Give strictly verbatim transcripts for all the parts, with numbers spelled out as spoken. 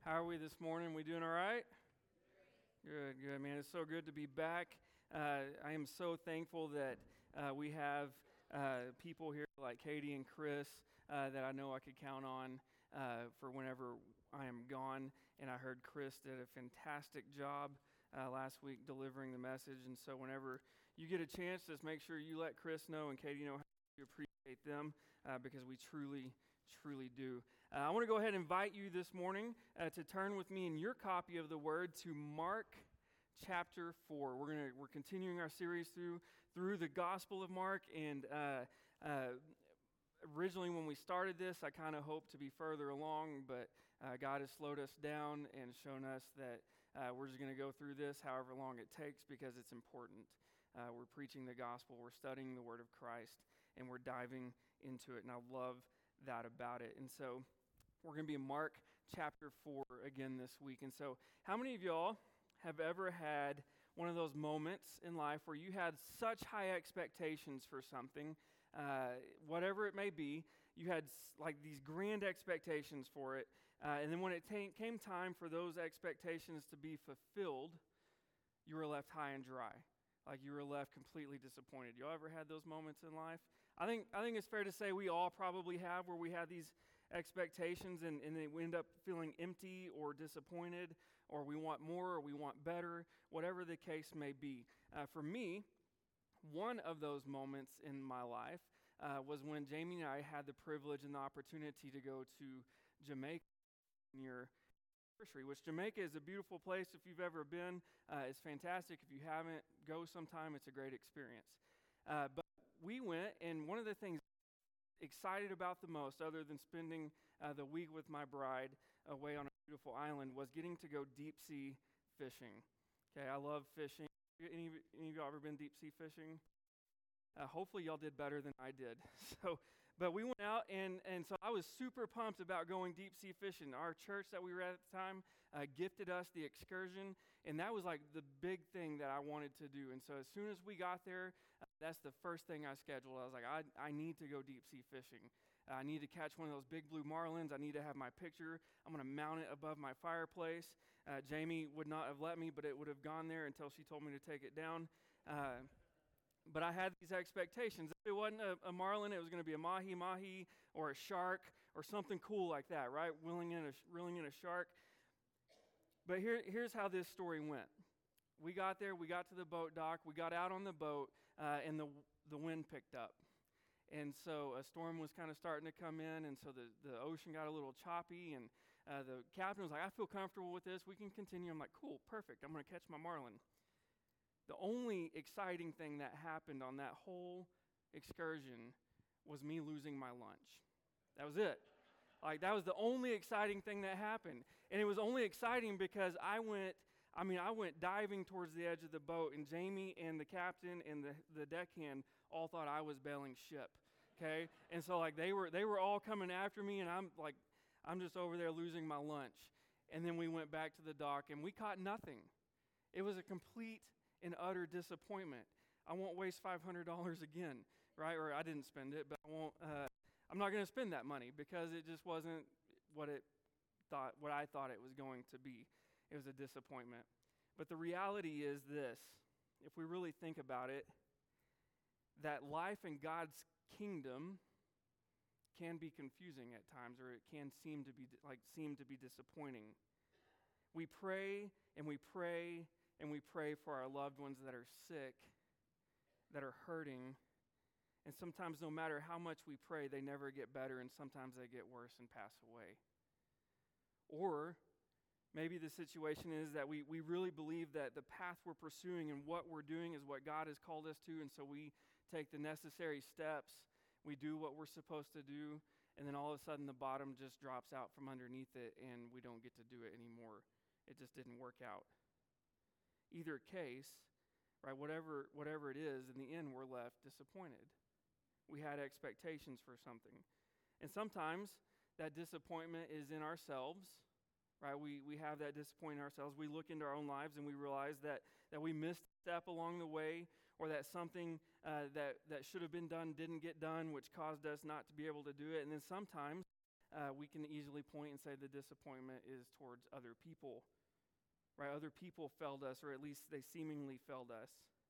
How are we this morning? We doing all right? Good, good, man. It's so good to be back. Uh, I am so thankful that uh, we have uh, people here like Katie and Chris uh, that I know I could count on uh, for whenever I am gone. And I heard Chris did a fantastic job uh, last week delivering the message. And so whenever you get a chance, just make sure you let Chris know and Katie know how you appreciate them uh, because we truly, truly do. Uh, I want to go ahead and invite you this morning uh, to turn with me in your copy of the Word to Mark chapter four. We're gonna we're continuing our series through through the Gospel of Mark, and uh, uh, originally when we started this, I kind of hoped to be further along, but uh, God has slowed us down and shown us that uh, we're just going to go through this however long it takes because it's important. Uh, we're preaching the gospel, we're studying the Word of Christ, and we're diving into it, and I love that about it. And so we're going to be in Mark chapter four again this week. And so how many of y'all have ever had one of those moments in life where you had such high expectations for something, uh, whatever it may be, you had like these grand expectations for it, uh, and then when it t- came time for those expectations to be fulfilled, you were left high and dry. Like you were left completely disappointed. Y'all ever had those moments in life? I think I think it's fair to say we all probably have, where we have these expectations and, and then we end up feeling empty or disappointed, or we want more or we want better, whatever the case may be. Uh, for me, one of those moments in my life uh, was when Jamie and I had the privilege and the opportunity to go to Jamaica near anniversary, which Jamaica is a beautiful place. If you've ever been, uh, it's fantastic. If you haven't, go sometime. It's a great experience. Uh, but we went, and one of the things excited about the most, other than spending uh, the week with my bride away on a beautiful island, was getting to go deep sea fishing. Okay, I love fishing. Any, any of y'all ever been deep sea fishing? Uh, hopefully y'all did better than I did. So, but we went out, and, and so I was super pumped about going deep sea fishing. Our church that we were at at the time uh, gifted us the excursion, and that was like the big thing that I wanted to do. And so as soon as we got there, uh, that's the first thing I scheduled. I was like, I, I need to go deep sea fishing. Uh, I need to catch one of those big blue marlins. I need to have my picture. I'm going to mount it above my fireplace. Uh, Jamie would not have let me, but it would have gone there until she told me to take it down. Uh, But I had these expectations. If it wasn't a, a marlin, it was going to be a mahi-mahi or a shark or something cool like that, right? Reeling in a, reeling in a shark. But here, here's how this story went. We got there, we got to the boat dock, we got out on the boat, uh, and the the wind picked up. And so a storm was kind of starting to come in, and so the, the ocean got a little choppy, and uh, the captain was like, I feel comfortable with this. We can continue. I'm like, cool, perfect. I'm going to catch my marlin. The only exciting thing that happened on that whole excursion was me losing my lunch. That was it. Like, that was the only exciting thing that happened. And it was only exciting because I went, I mean, I went diving towards the edge of the boat, and Jamie and the captain and the, the deckhand all thought I was bailing ship, okay? And so, like, they were they were all coming after me, and I'm, like, I'm just over there losing my lunch. And then we went back to the dock, and we caught nothing. It was a complete and utter disappointment. I won't waste five hundred dollars again, right? Or I didn't spend it, but I won't. Uh, I'm not going to spend that money because it just wasn't what it thought, what I thought it was going to be. It was a disappointment. But the reality is this: if we really think about it, that life in God's kingdom can be confusing at times, or it can seem to be like seem to be disappointing. We pray and we pray. And we pray for our loved ones that are sick, that are hurting. And sometimes no matter how much we pray, they never get better, and sometimes they get worse and pass away. Or maybe the situation is that we, we really believe that the path we're pursuing and what we're doing is what God has called us to, and so we take the necessary steps, we do what we're supposed to do, and then all of a sudden the bottom just drops out from underneath it, and we don't get to do it anymore. It just didn't work out. Either case, right, whatever whatever it is, in the end, we're left disappointed. We had expectations for something. And sometimes that disappointment is in ourselves, right? We we have that disappointment in ourselves. We look into our own lives and we realize that, that we missed a step along the way, or that something uh, that, that should have been done didn't get done, which caused us not to be able to do it. And then sometimes uh, we can easily point and say the disappointment is towards other people, right? Other people failed us, or at least they seemingly failed us.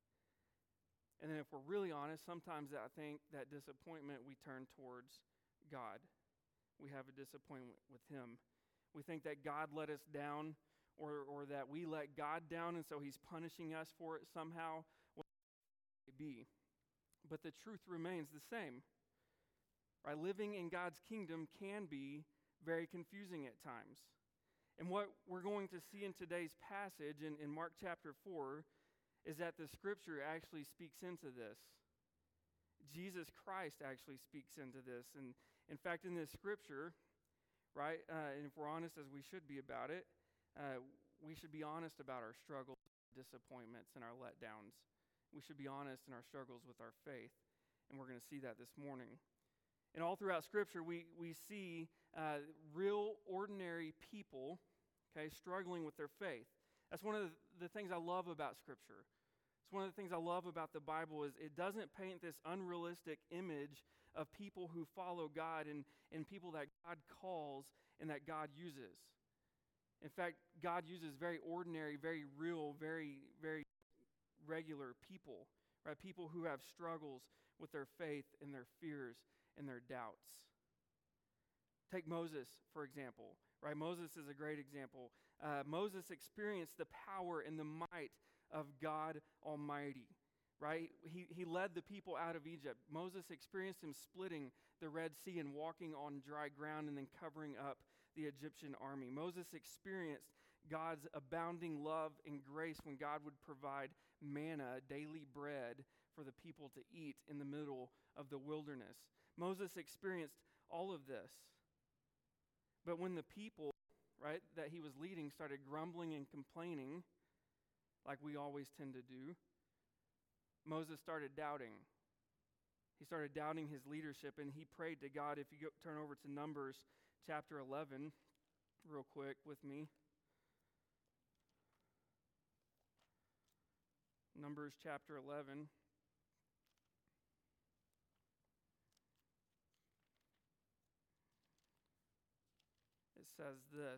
And then if we're really honest, sometimes I think that disappointment we turn towards God. We have a disappointment with him. We think that God let us down, or, or that we let God down, and so he's punishing us for it somehow. Whatever it may be. But the truth remains the same. Right? Living in God's kingdom can be very confusing at times. And what we're going to see in today's passage in, in Mark chapter four is that the scripture actually speaks into this. Jesus Christ actually speaks into this. And in fact, in this scripture, right, uh, and if we're honest as we should be about it, uh, we should be honest about our struggles, disappointments, and our letdowns. We should be honest in our struggles with our faith. And we're going to see that this morning. And all throughout Scripture, we, we see uh, real, ordinary people, okay, struggling with their faith. That's one of the, the things I love about Scripture. It's one of the things I love about the Bible is it doesn't paint this unrealistic image of people who follow God and, and people that God calls and that God uses. In fact, God uses very ordinary, very real, very, very regular people, right? People who have struggles with their faith and their fears and their doubts. Take Moses, for example, right? Moses is a great example. Uh, Moses experienced the power and the might of God Almighty, right? He, he led the people out of Egypt. Moses experienced him splitting the Red Sea and walking on dry ground and then covering up the Egyptian army. Moses experienced God's abounding love and grace when God would provide manna, daily bread, for the people to eat in the middle of the wilderness. Moses experienced all of this. But when the people, right, that he was leading started grumbling and complaining, like we always tend to do, Moses started doubting. He started doubting his leadership, and he prayed to God. If you go, turn over to Numbers chapter eleven real quick with me. Numbers chapter eleven. It says this,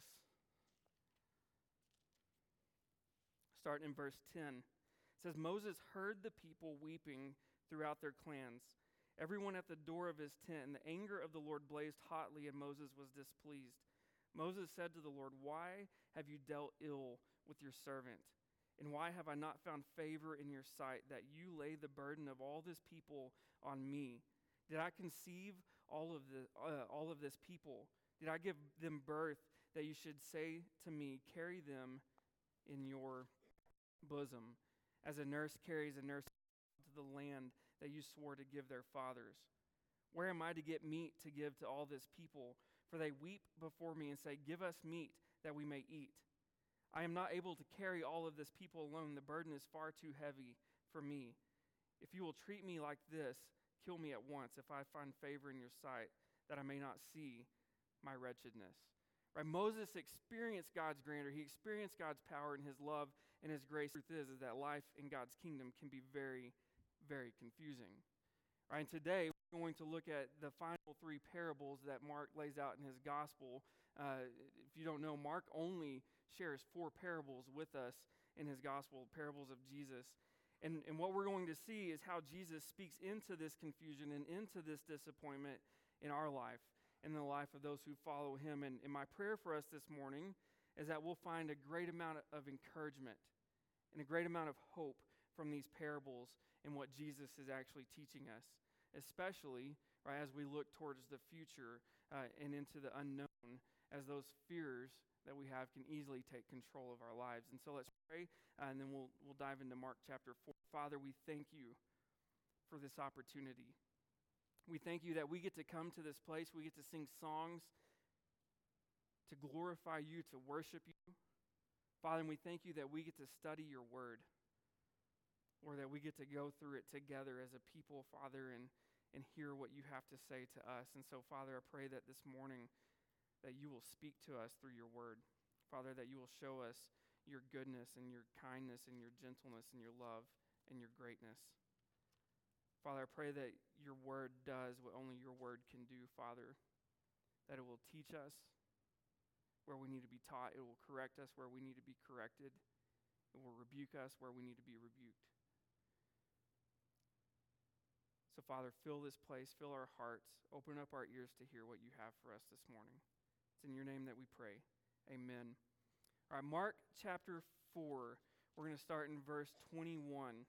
starting in verse ten. It says, Moses heard the people weeping throughout their clans, everyone at the door of his tent, and the anger of the Lord blazed hotly, and Moses was displeased. Moses said to the Lord, why have you dealt ill with your servant? And why have I not found favor in your sight that you lay the burden of all this people on me? Did I conceive all of the uh, all of this people? Did I give them birth that you should say to me, carry them in your bosom, as a nurse carries a nurse to the land that you swore to give their fathers? Where am I to get meat to give to all this people? For they weep before me and say, give us meat that we may eat. I am not able to carry all of this people alone. The burden is far too heavy for me. If you will treat me like this, kill me at once, if I find favor in your sight, that I may not see my wretchedness. Right? Moses experienced God's grandeur. He experienced God's power and his love and his grace. The truth is, is that life in God's kingdom can be very, very confusing. Right? And today, we're going to look at the final three parables that Mark lays out in his gospel. Uh, if you don't know, Mark only shares four parables with us in his gospel, parables of Jesus. And, and what we're going to see is how Jesus speaks into this confusion and into this disappointment in our life and in the life of those who follow him. And, and my prayer for us this morning is that we'll find a great amount of encouragement and a great amount of hope from these parables and what Jesus is actually teaching us, especially right, as we look towards the future uh, and into the unknown, as those fears that we have can easily take control of our lives. And so let's pray, uh, and then we'll we'll dive into Mark chapter four. Father, we thank you for this opportunity. We thank you that we get to come to this place, we get to sing songs to glorify you, to worship you. Father, and we thank you that we get to study your word, or that we get to go through it together as a people, Father, and, and hear what you have to say to us. And so, Father, I pray that this morning that you will speak to us through your word. Father, that you will show us your goodness and your kindness and your gentleness and your love and your greatness. Father, I pray that your word does what only your word can do, Father. that it will teach us where we need to be taught. It will correct us where we need to be corrected. It will rebuke us where we need to be rebuked. So, Father, fill this place, fill our hearts, open up our ears to hear what you have for us this morning. It's in your name that we pray. Amen. All right, Mark chapter four. We're going to start in verse twenty-one.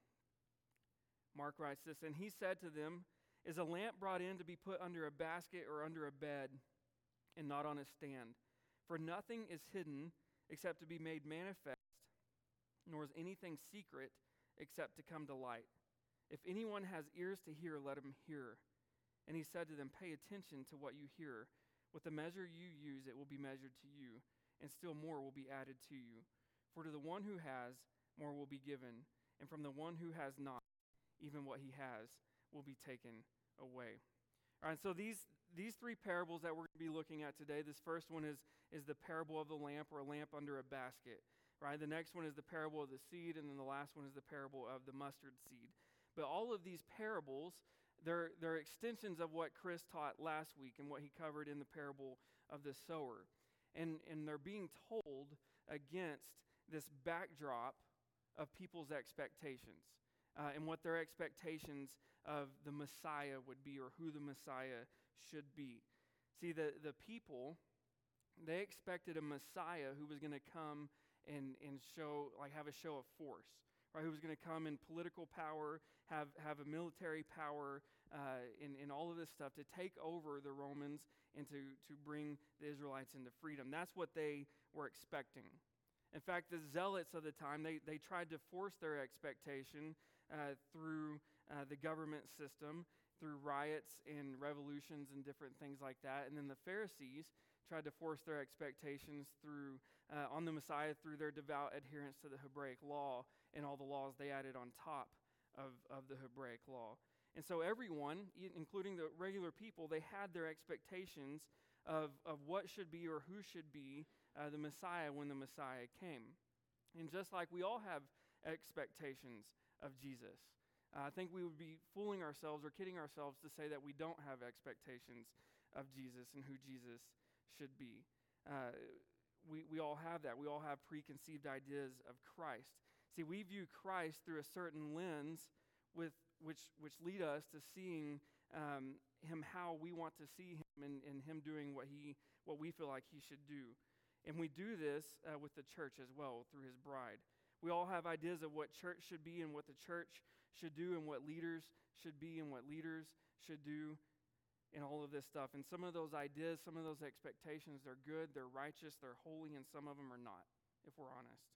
Mark writes this, "And he said to them, Is a lamp brought in to be put under a basket or under a bed, and not on a stand? For nothing is hidden except to be made manifest, nor is anything secret except to come to light. If anyone has ears to hear, let him hear." And he said to them, "Pay attention to what you hear. With the measure you use, it will be measured to you, and still more will be added to you. For to the one who has, more will be given, and from the one who has not, even what he has will be taken away." All right, so these these three parables that we're going to be looking at today, this first one is, is the parable of the lamp, or a lamp under a basket. Right? The next one is the parable of the seed, and then the last one is the parable of the mustard seed. But all of these parables, they're, they're extensions of what Chris taught last week and what he covered in the parable of the sower. And, and they're being told against this backdrop of people's expectations uh, and what their expectations of the Messiah would be, or who the Messiah should be. See, the, the people, they expected a Messiah who was going to come and, and show, like have a show of force. Right, who was going to come in political power, have, have a military power, uh, in, in all of this stuff to take over the Romans and to, to bring the Israelites into freedom. That's what they were expecting. In fact, the zealots of the time, they, they tried to force their expectation uh, through uh, the government system, through riots and revolutions and different things like that. And then the Pharisees tried to force their expectations through uh, on the Messiah through their devout adherence to the Hebraic law and all the laws they added on top of, of the Hebraic law. And so everyone, including the regular people, they had their expectations of, of what should be or who should be uh, the Messiah when the Messiah came. And just like we all have expectations of Jesus, uh, I think we would be fooling ourselves or kidding ourselves to say that we don't have expectations of Jesus and who Jesus should be. Uh, we, we all have that. We all have preconceived ideas of Christ. See, we view Christ through a certain lens with which which lead us to seeing um, him how we want to see him, and, and him doing what he what we feel like he should do. And we do this uh, with the church as well, through his bride. We all have ideas of what church should be and what the church should do, and what leaders should be and what leaders should do, and all of this stuff. And some of those ideas, some of those expectations, they're good, they're righteous, they're holy, and some of them are not, if we're honest.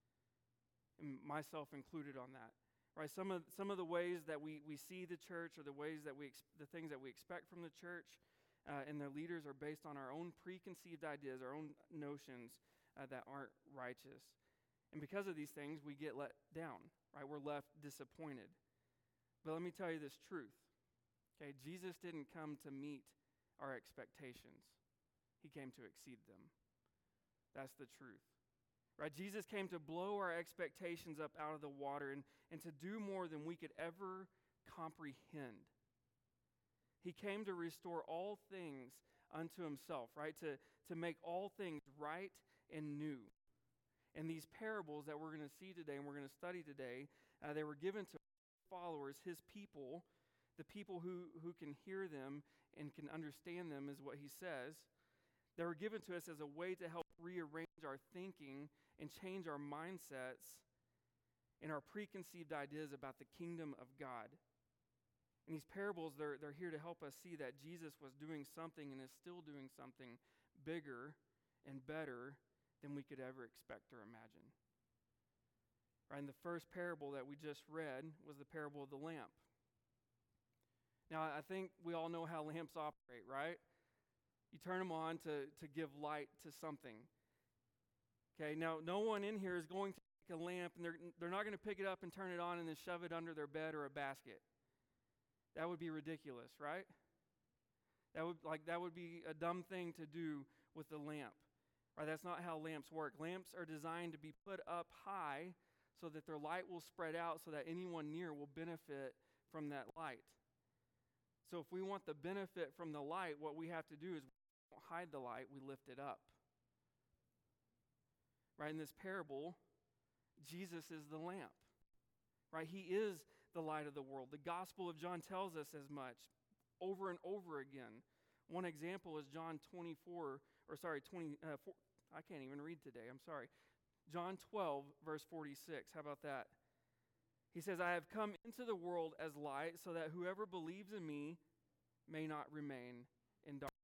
And myself included on that. Right? Some of some of the ways that we, we see the church, or the ways that we ex- the things that we expect from the church uh, and their leaders, are based on our own preconceived ideas, our own notions uh, that aren't righteous. And because of these things, we get let down. Right? We're left disappointed. But let me tell you this truth. Okay, Jesus didn't come to meet our expectations. He came to exceed them. That's the truth. Right? Jesus came to blow our expectations up out of the water and, and to do more than we could ever comprehend. He came to restore all things unto himself, right? To, to make all things right and new. And these parables that we're going to see today and we're going to study today, uh, they were given to followers, his people, the people who, who can hear them and can understand them, is what he says. They were given to us as a way to help rearrange our thinking and change our mindsets and our preconceived ideas about the kingdom of God. And these parables, they're, they're here to help us see that Jesus was doing something and is still doing something bigger and better than we could ever expect or imagine. Right? And the first parable that we just read was the parable of the lamp. Now, I think we all know how lamps operate, right? You turn them on to, to give light to something. Okay, now no one in here is going to take a lamp and they're, they're not going to pick it up and turn it on and then shove it under their bed or a basket. That would be ridiculous, right? That would like that would be a dumb thing to do with the lamp. Right? That's not how lamps work. Lamps are designed to be put up high so that their light will spread out so that anyone near will benefit from that light. So if we want the benefit from the light, what we have to do is don't hide the light, we lift it up. Right? In this parable, Jesus is the lamp. Right? He is the light of the world. The Gospel of John tells us as much over and over again. One example is John twenty-four, or sorry, twenty. Uh, four, I can't even read today. I'm sorry. John twelve, verse forty-six. How about that? He says, I have come into the world as light so that whoever believes in me may not remain in darkness.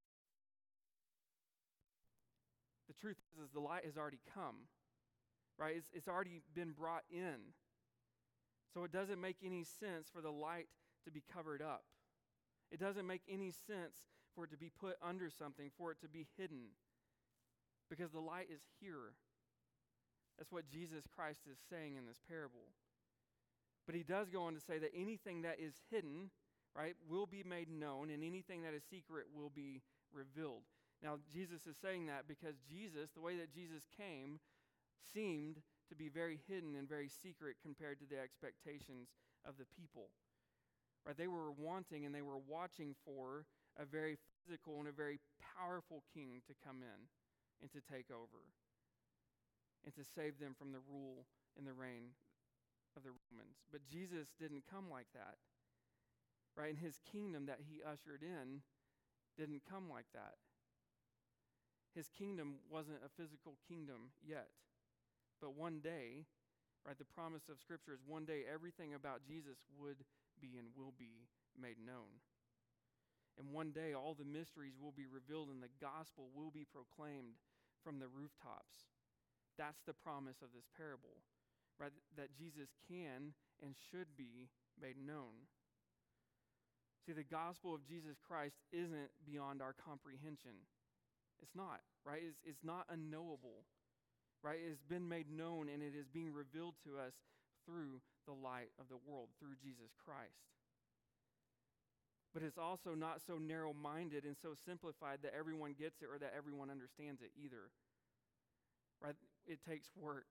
The truth is, is the light has already come, right? It's, it's already been brought in. So it doesn't make any sense for the light to be covered up. It doesn't make any sense for it to be put under something, for it to be hidden, because the light is here. That's what Jesus Christ is saying in this parable. But he does go on to say that anything that is hidden, right, will be made known, and anything that is secret will be revealed. Now, Jesus is saying that because Jesus, the way that Jesus came, seemed to be very hidden and very secret compared to the expectations of the people. Right? They were wanting and they were watching for a very physical and a very powerful king to come in and to take over and to save them from the rule and the reign of the Romans. But Jesus didn't come like that. Right? And his kingdom that he ushered in didn't come like that. His kingdom wasn't a physical kingdom yet. But one day, right, the promise of Scripture is one day everything about Jesus would be and will be made known. And one day all the mysteries will be revealed and the gospel will be proclaimed from the rooftops. That's the promise of this parable, right? That Jesus can and should be made known. See, the gospel of Jesus Christ isn't beyond our comprehension. It's not, right? It's, it's not unknowable, right? It's been made known and it is being revealed to us through the light of the world, through Jesus Christ. But it's also not so narrow-minded and so simplified that everyone gets it or that everyone understands it either. Right? It takes work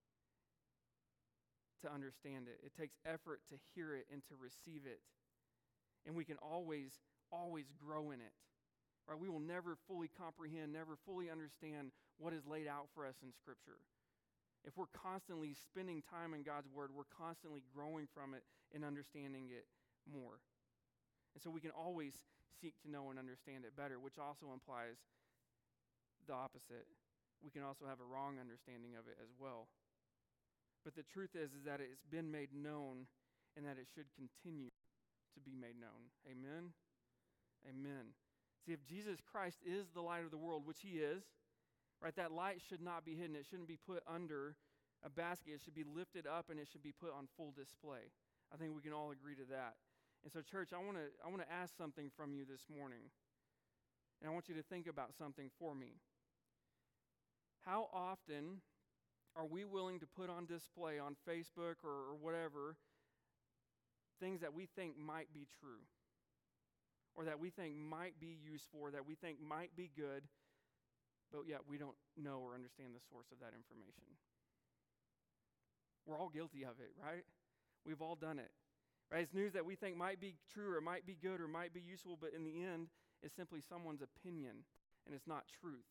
to understand it. It takes effort to hear it and to receive it. And we can always, always grow in it. Right? We will never fully comprehend, never fully understand what is laid out for us in Scripture. If we're constantly spending time in God's Word, we're constantly growing from it and understanding it more. And so we can always seek to know and understand it better, which also implies the opposite. We can also have a wrong understanding of it as well. But the truth is, is that it's been made known and that it should continue to be made known. Amen? Amen. See, if Jesus Christ is the light of the world, which he is, right, that light should not be hidden. It shouldn't be put under a basket. It should be lifted up and it should be put on full display. I think we can all agree to that. And so, church, I want to I want to ask something from you this morning. And I want you to think about something for me. How often are we willing to put on display on Facebook or, or whatever things that we think might be true or that we think might be useful or that we think might be good, but yet we don't know or understand the source of that information? We're all guilty of it, right? We've all done it. Right? It's news that we think might be true or might be good or might be useful, but in the end, it's simply someone's opinion and it's not truth.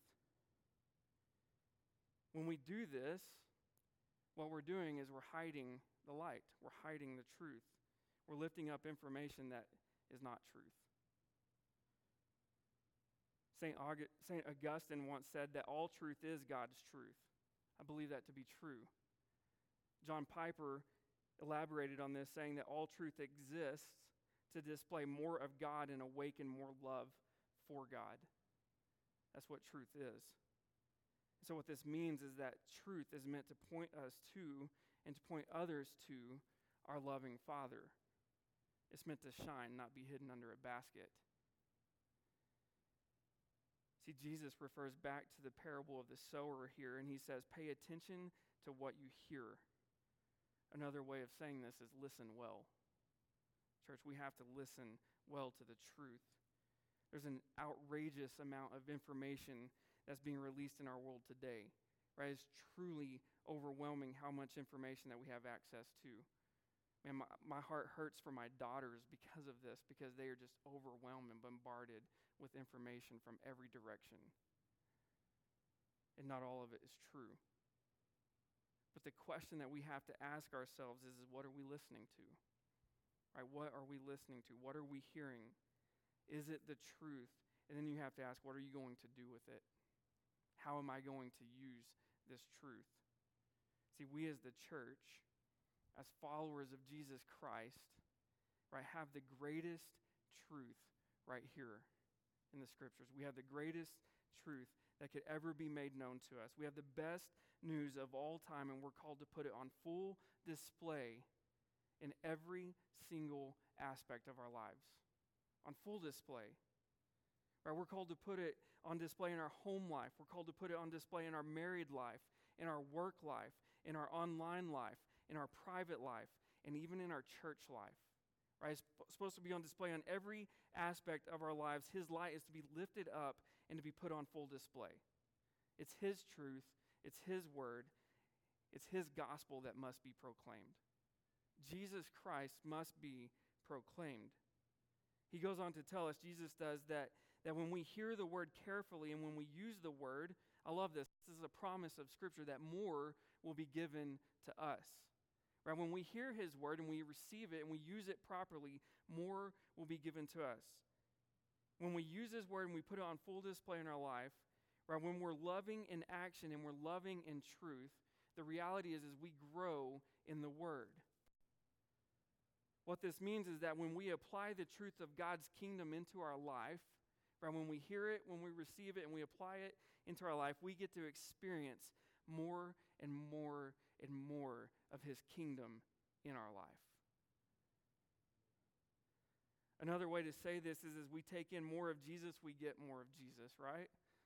When we do this, what we're doing is we're hiding the light. We're hiding the truth. We're lifting up information that is not truth. Saint August, Saint Augustine once said that all truth is God's truth. I believe that to be true. John Piper elaborated on this, saying that all truth exists to display more of God and awaken more love for God. That's what truth is. So what this means is that truth is meant to point us to and to point others to our loving Father. It's meant to shine, not be hidden under a basket. See, Jesus refers back to the parable of the sower here, and he says, pay attention to what you hear. Another way of saying this is listen well. Church, we have to listen well to the truth. There's an outrageous amount of information that's being released in our world today, right? It's truly overwhelming how much information that we have access to. Man, my, my heart hurts for my daughters because of this, because they are just overwhelmed and bombarded with information from every direction. And not all of it is true. But the question that we have to ask ourselves is, is what are we listening to? Right? What are we listening to? What are we hearing? Is it the truth? And then you have to ask, what are you going to do with it? How am I going to use this truth? See, we as the church, as followers of Jesus Christ, right, have the greatest truth right here in the scriptures. We have the greatest truth that could ever be made known to us. We have the best news of all time, and we're called to put it on full display in every single aspect of our lives. On full display. Right, we're called to put it on display in our home life. We're called to put it on display in our married life, in our work life, in our online life, in our private life, and even in our church life. Right? It's supposed to be on display on every aspect of our lives. His light is to be lifted up and to be put on full display. It's His truth. It's His word. It's His gospel that must be proclaimed. Jesus Christ must be proclaimed. He goes on to tell us, Jesus does, that, that when we hear the word carefully and when we use the word, I love this. This is a promise of Scripture that more will be given to us. Right? When we hear His word and we receive it and we use it properly, more will be given to us. When we use His word and we put it on full display in our life, right, when we're loving in action and we're loving in truth, the reality is, is we grow in the word. What this means is that when we apply the truth of God's kingdom into our life, right, when we hear it, when we receive it, and we apply it into our life, we get to experience more and more and more of His kingdom in our life. Another way to say this is as we take in more of Jesus, we get more of Jesus, right?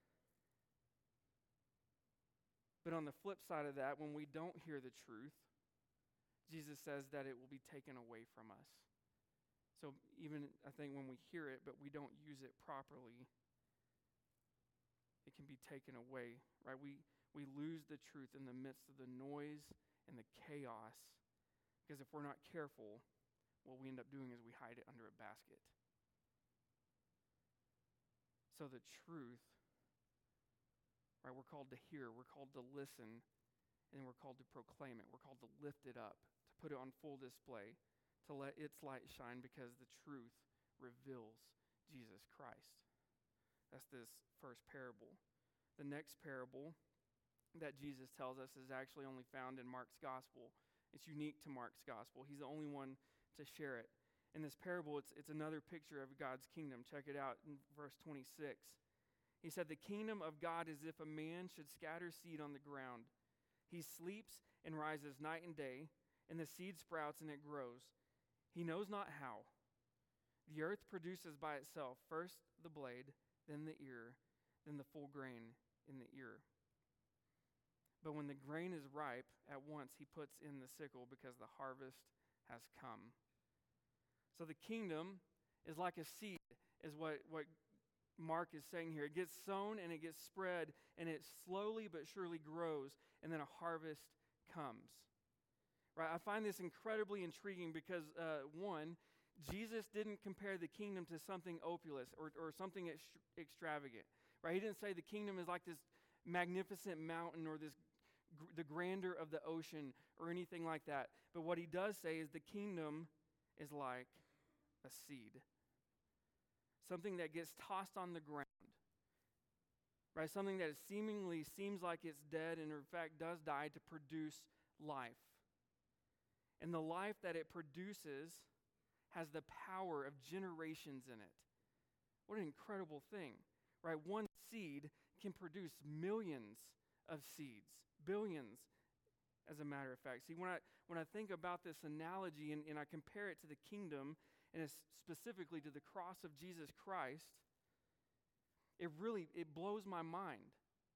But on the flip side of that, when we don't hear the truth, Jesus says that it will be taken away from us. So even, I think, when we hear it, but we don't use it properly, it can be taken away, right? We we lose the truth in the midst of the noise and the chaos, because if we're not careful, what we end up doing is we hide it under a basket. So the truth, right, we're called to hear, we're called to listen, and we're called to proclaim it. We're called to lift it up, to put it on full display, to let its light shine, because the truth reveals Jesus Christ. That's this first parable. The next parable that Jesus tells us is actually only found in Mark's gospel. It's unique to Mark's gospel. He's the only one to share it. In this parable, it's, it's another picture of God's kingdom. Check it out in verse twenty-six. He said, "The kingdom of God is if a man should scatter seed on the ground. He sleeps and rises night and day, and the seed sprouts and it grows. He knows not how. The earth produces by itself first the blade, then the ear, then the full grain in the ear. But when the grain is ripe, at once he puts in the sickle, because the harvest has come." So the kingdom is like a seed, is what, what Mark is saying here. It gets sown and it gets spread, and it slowly but surely grows, and then a harvest comes. Right? I find this incredibly intriguing because, uh, one, Jesus didn't compare the kingdom to something opulous or, or something ext- extravagant. Right? He didn't say the kingdom is like this magnificent mountain or this gr- the grandeur of the ocean or anything like that. But what he does say is the kingdom is like a seed. Something that gets tossed on the ground. Right? Something that seemingly seems like it's dead and in fact does die to produce life. And the life that it produces has the power of generations in it. What an incredible thing, right? One seed can produce millions of seeds, billions, as a matter of fact. See, when I when I think about this analogy and, and I compare it to the kingdom, and it's specifically to the cross of Jesus Christ, it really, it blows my mind.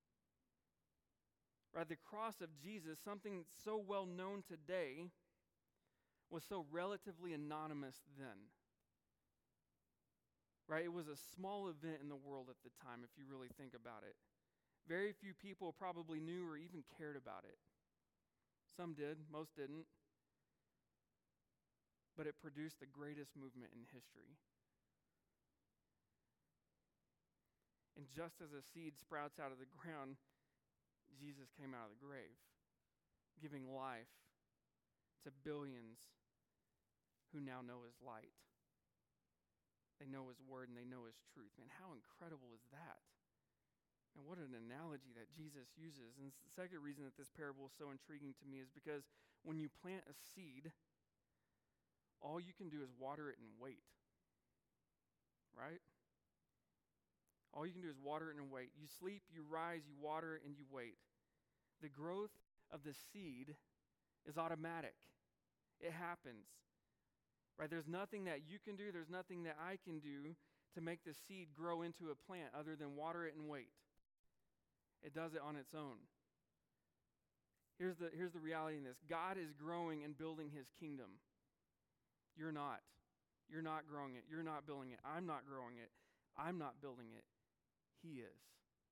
Right? The cross of Jesus, something so well known today, was so relatively anonymous then. Right? It was a small event in the world at the time, if you really think about it. Very few people probably knew or even cared about it. Some did, most didn't. but it produced the greatest movement in history. And just as a seed sprouts out of the ground, Jesus came out of the grave, giving life to billions who now know his light. They know his word and they know his truth. Man, how incredible is that? And what an analogy that Jesus uses. And the second reason that this parable is so intriguing to me is because when you plant a seed, all you can do is water it and wait. Right? All you can do is water it and wait. You sleep, you rise, you water it, and you wait. The growth of the seed is automatic. It happens. Right? There's nothing that you can do, there's nothing that I can do to make the seed grow into a plant other than water it and wait. It does it on its own. Here's the, here's the reality in this. God is growing and building his kingdom. You're not. You're not growing it. You're not building it. I'm not growing it. I'm not building it. He is.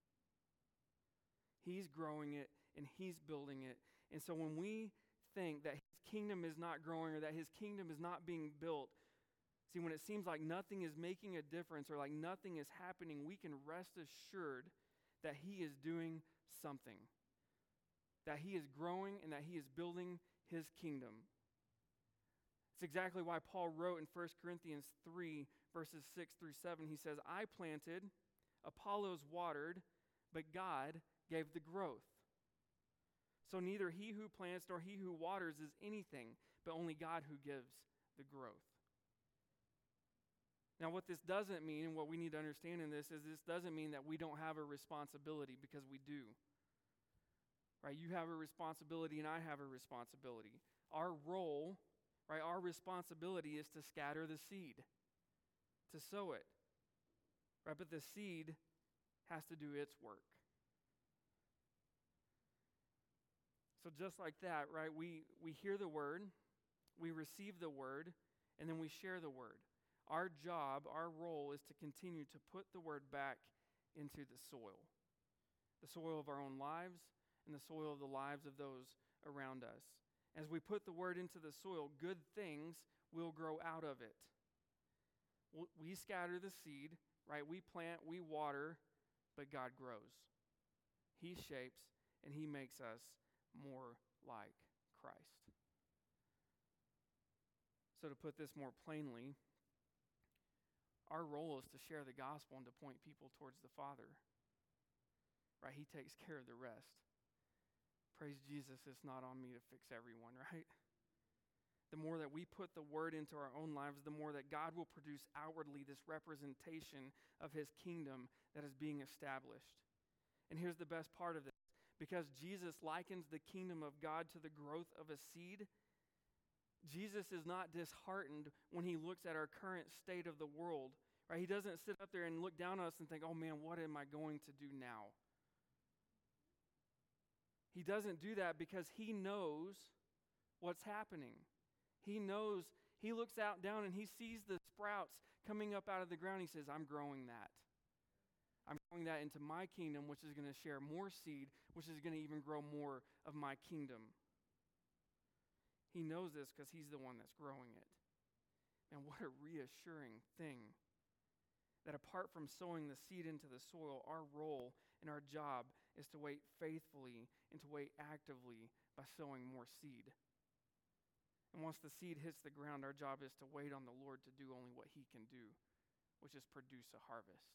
He's growing it and he's building it. And so when we think that his kingdom is not growing or that his kingdom is not being built, see, when it seems like nothing is making a difference or like nothing is happening, we can rest assured that he is doing something, that he is growing and that he is building his kingdom. It's exactly why Paul wrote in First Corinthians three, verses six through seven, he says, I planted, Apollos watered, but God gave the growth. So neither he who plants nor he who waters is anything, but only God who gives the growth. Now what this doesn't mean, and what we need to understand in this, is this doesn't mean that we don't have a responsibility, because we do. Right? You have a responsibility and I have a responsibility. Our role, right, our responsibility is to scatter the seed, to sow it. Right? But the seed has to do its work. So just like that, right, we, we hear the word, we receive the word, and then we share the word. Our job, our role is to continue to put the word back into the soil. The soil of our own lives and the soil of the lives of those around us. As we put the word into the soil, good things will grow out of it. We scatter the seed, right? We plant, we water, but God grows. He shapes and he makes us more like Christ. So to put this more plainly, our role is to share the gospel and to point people towards the Father. Right? He takes care of the rest. Praise Jesus, it's not on me to fix everyone, right? The more that we put the word into our own lives, the more that God will produce outwardly this representation of his kingdom that is being established. And here's the best part of this. Because Jesus likens the kingdom of God to the growth of a seed, Jesus is not disheartened when he looks at our current state of the world. Right? He doesn't sit up there and look down on us and think, oh man, what am I going to do now? He doesn't do that because he knows what's happening. He knows, he looks out down and he sees the sprouts coming up out of the ground. He says, I'm growing that. I'm growing that into my kingdom, which is going to share more seed, which is going to even grow more of my kingdom. He knows this because he's the one that's growing it. And what a reassuring thing that apart from sowing the seed into the soil, our role and our job is to wait faithfully and to wait actively by sowing more seed. And once the seed hits the ground, our job is to wait on the Lord to do only what he can do, which is produce a harvest.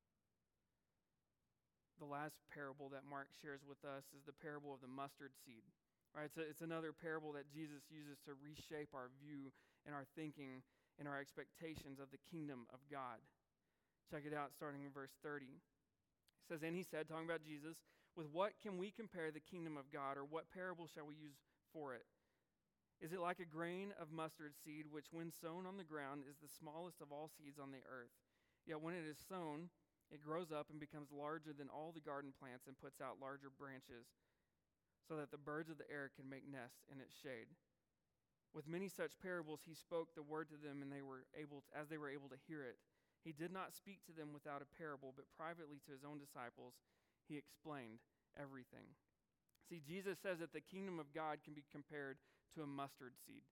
The last parable that Mark shares with us is the parable of the mustard seed. Right? It's, a, it's another parable that Jesus uses to reshape our view and our thinking and our expectations of the kingdom of God. Check it out, starting in verse thirty. It says, and he said, talking about Jesus, with what can we compare the kingdom of God, or what parable shall we use for it? Is it like a grain of mustard seed, which when sown on the ground is the smallest of all seeds on the earth? Yet when it is sown, it grows up and becomes larger than all the garden plants and puts out larger branches, so that the birds of the air can make nests in its shade. With many such parables he spoke the word to them, and they were able to, as they were able to hear it. He did not speak to them without a parable, but privately to his own disciples he explained everything. See, Jesus says that the kingdom of God can be compared to a mustard seed.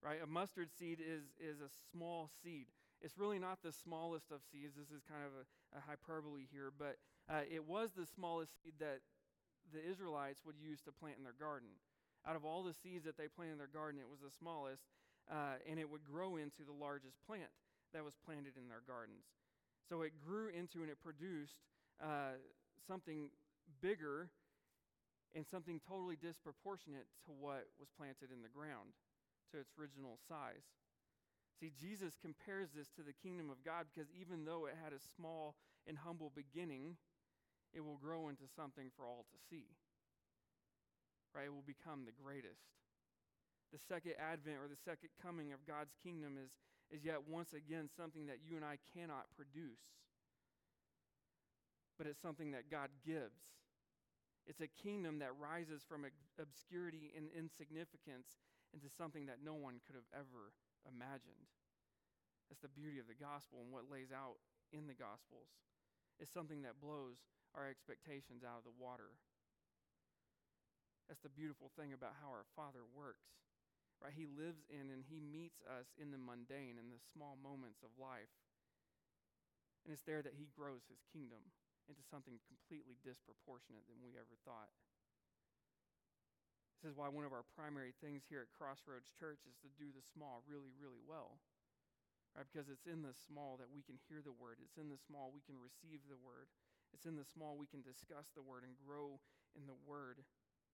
right? A mustard seed is, is a small seed. It's really not the smallest of seeds. This is kind of a, a hyperbole here, but uh, it was the smallest seed that the Israelites would use to plant in their garden. Out of all the seeds that they planted in their garden, it was the smallest, uh, and it would grow into the largest plant that was planted in their gardens. So it grew into and it produced uh, something bigger and something totally disproportionate to what was planted in the ground, to its original size. See, Jesus compares this to the kingdom of God because even though it had a small and humble beginning, it will grow into something for all to see. Right? It will become the greatest. The second advent or the second coming of God's kingdom is, is yet once again something that you and I cannot produce. But it's something that God gives. It's a kingdom that rises from obscurity and insignificance into something that no one could have ever imagined. That's the beauty of the gospel and what lays out in the gospels. It's something that blows our expectations out of the water. That's the beautiful thing about how our Father works, right? He lives in and he meets us in the mundane, in the small moments of life. And it's there that he grows his kingdom into something completely disproportionate than we ever thought. This is why one of our primary things here at Crossroads Church is to do the small really, really well, right? Because it's in the small that we can hear the word. It's in the small we can receive the word. It's in the small we can discuss the word and grow in the word.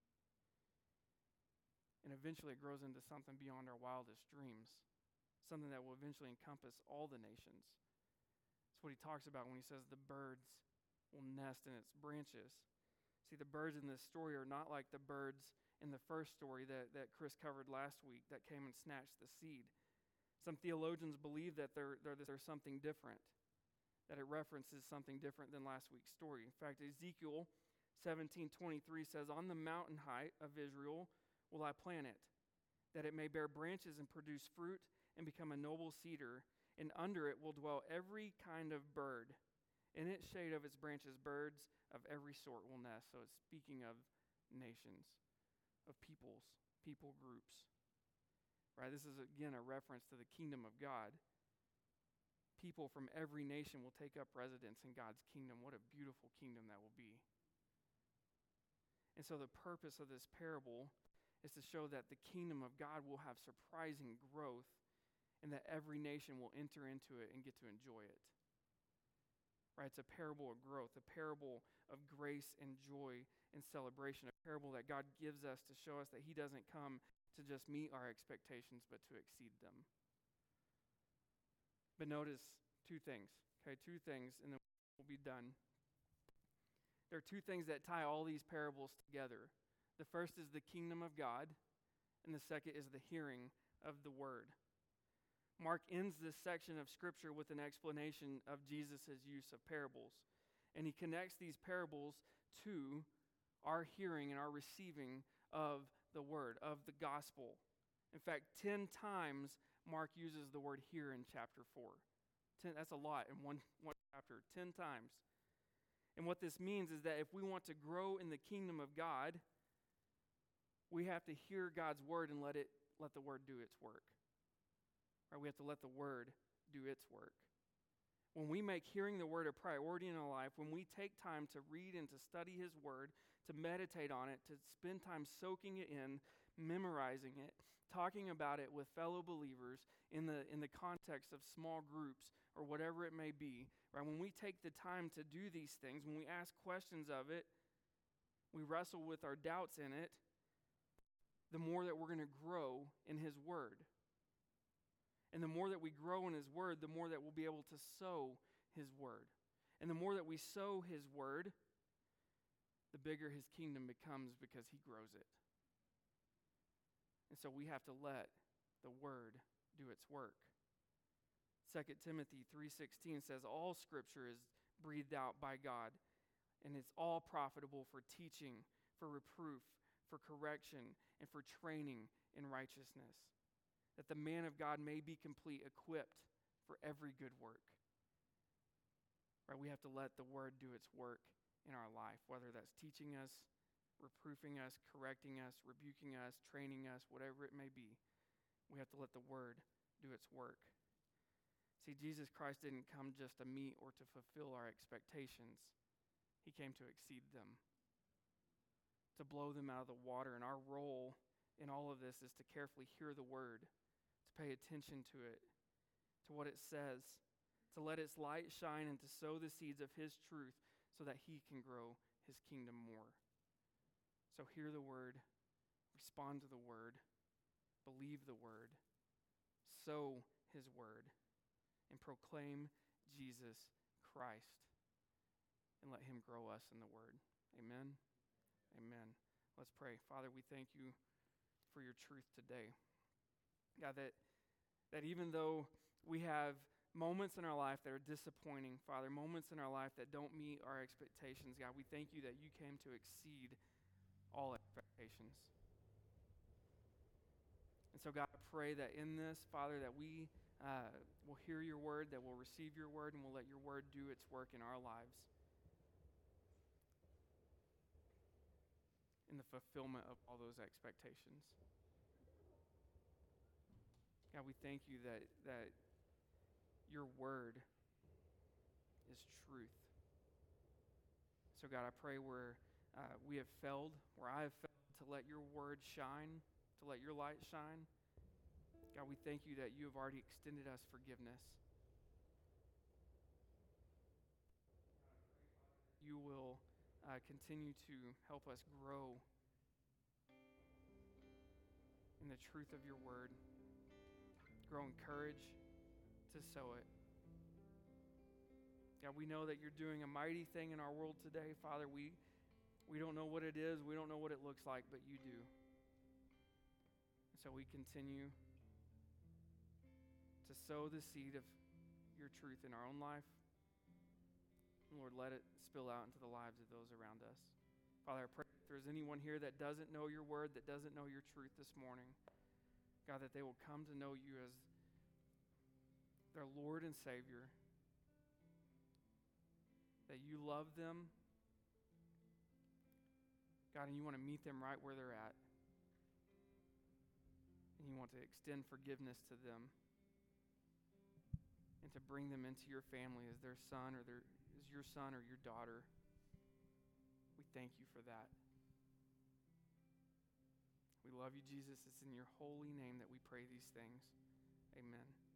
And eventually it grows into something beyond our wildest dreams, something that will eventually encompass all the nations. That's what he talks about when he says the birds will nest in its branches. See, the birds in this story are not like the birds in the first story that, that Chris covered last week that came and snatched the seed. Some theologians believe that they're, they're, there's something different, that it references something different than last week's story. In fact, Ezekiel seventeen twenty-three says, "On the mountain height of Israel will I plant it, that it may bear branches and produce fruit and become a noble cedar, and under it will dwell every kind of bird. In its shade of its branches, birds of every sort will nest." So it's speaking of nations, of peoples, people groups. Right? This is, again, a reference to the kingdom of God. People from every nation will take up residence in God's kingdom. What a beautiful kingdom that will be. And so the purpose of this parable is to show that the kingdom of God will have surprising growth and that every nation will enter into it and get to enjoy it. Right? It's a parable of growth, a parable of grace and joy and celebration, a parable that God gives us to show us that he doesn't come to just meet our expectations, but to exceed them. But notice two things, okay? Two things, and then we'll be done. There are two things that tie all these parables together. The first is the kingdom of God, and the second is the hearing of the word. Mark ends this section of Scripture with an explanation of Jesus' use of parables. And he connects these parables to our hearing and our receiving of the word, of the gospel. In fact, ten times Mark uses the word hear in chapter four. Ten, that's a lot in one, one chapter, ten times. And what this means is that if we want to grow in the kingdom of God, we have to hear God's word and let it let the word do its work. Right? We have to let the word do its work. When we make hearing the word a priority in our life, when we take time to read and to study his word, to meditate on it, to spend time soaking it in, memorizing it, talking about it with fellow believers in the in the context of small groups or whatever it may be, right? When we take the time to do these things, when we ask questions of it, we wrestle with our doubts in it, the more that we're going to grow in his word. And the more that we grow in his word, the more that we'll be able to sow his word. And the more that we sow his word, the bigger his kingdom becomes because he grows it. And so we have to let the word do its work. Second Timothy three sixteen says, "All scripture is breathed out by God, and it's all profitable for teaching, for reproof, for correction, and for training in righteousness, that the man of God may be complete, equipped for every good work." Right? We have to let the word do its work in our life, whether that's teaching us, reproofing us, correcting us, rebuking us, training us, whatever it may be. we have to let the Word do its work. See, Jesus Christ didn't come just to meet or to fulfill our expectations. He came to exceed them, to blow them out of the water. And our role in all of this is to carefully hear the Word, to pay attention to it, to what it says, to let its light shine and to sow the seeds of His truth so that He can grow His kingdom more. So hear the Word, respond to the Word, believe the Word, sow His Word, and proclaim Jesus Christ, and let Him grow us in the Word. Amen? Amen. Let's pray. Father, we thank You for Your truth today. God, that, that even though we have moments in our life that are disappointing, Father, moments in our life that don't meet our expectations, God, we thank You that You came to exceed all expectations. And so, God, I pray that in this, Father, that we uh, will hear Your word, that we'll receive Your word, and we'll let Your word do its work in our lives in the fulfillment of all those expectations. God, we thank You that, that Your word is truth. So, God, I pray where uh, we have failed, where I have failed to let Your word shine, to let Your light shine, God, we thank You that You have already extended us forgiveness. You will uh, continue to help us grow in the truth of Your word, grow in courage to sow it. God, we know that You're doing a mighty thing in our world today. Father, we, we don't know what it is. We don't know what it looks like, but You do. So we continue to sow the seed of Your truth in our own life. Lord, let it spill out into the lives of those around us. Father, I pray if there's anyone here that doesn't know Your word, that doesn't know Your truth this morning, God, that they will come to know You as their Lord and Savior, that You love them, God, and You want to meet them right where they're at. And You want to extend forgiveness to them and to bring them into Your family as their son or their as Your son or Your daughter. We thank You for that. We love You, Jesus. It's in Your holy name that we pray these things. Amen.